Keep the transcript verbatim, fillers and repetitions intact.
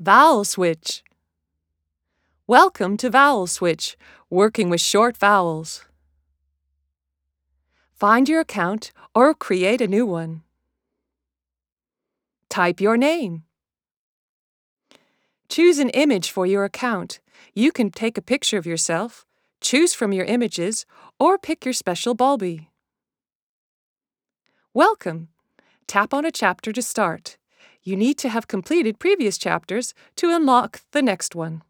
Vowel switch. Welcome to Vowel Switch, working with short vowels. Find your account or create a new one. Type your name. Choose an image for your account. You can take a picture of yourself, choose from your images, or pick your special bulby. Welcome. Tap on a chapter to start. You need to have completed previous chapters to unlock the next one.